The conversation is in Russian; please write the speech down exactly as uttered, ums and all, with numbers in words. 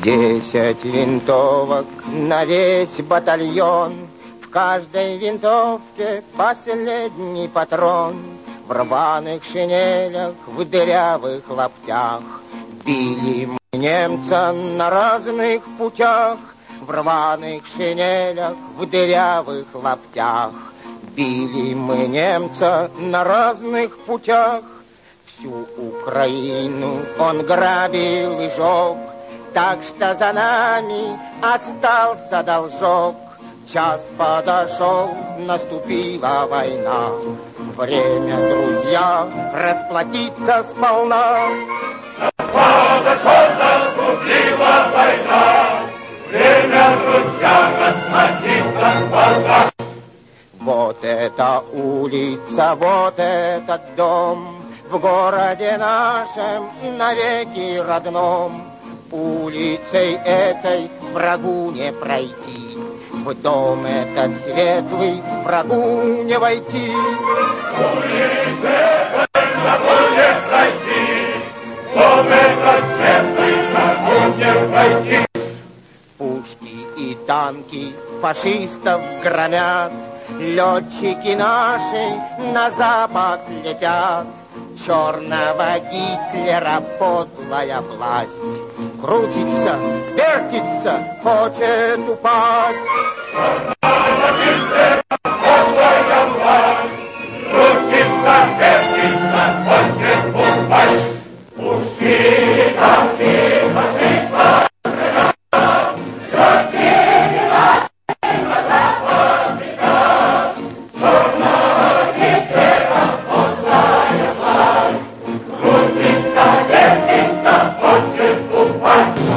Десять винтовок на весь батальон, в каждой винтовке последний патрон. В рваных шинелях, в дырявых лаптях били мы немца на разных путях. В рваных шинелях, в дырявых лаптях били мы немца на разных путях. Всю Украину он грабил и жег, так что за нами остался должок. Час подошел, наступила война. Время, друзья, расплатиться сполна. Час подошел, наступила война. Время, друзья, расплатиться сполна. Вот эта улица, вот этот дом, в городе нашем навеки родном. Улицей этой врагу не пройти, в дом этот светлый врагу не войти. Улицей этой врагу не пройти, в дом этот светлый врагу не войти. Пушки и танки фашистов громят, летчики наши на запад летят. Черного Гитлера подлая власть крутится, вертится, хочет упасть. Черного Гитлера подлая власть крутится, вертится, хочет упасть. Пушки и танки фашиста гремят, летчики наши на запад летят. Черного Гитлера подлая власть крутится, вертится, хочет упасть.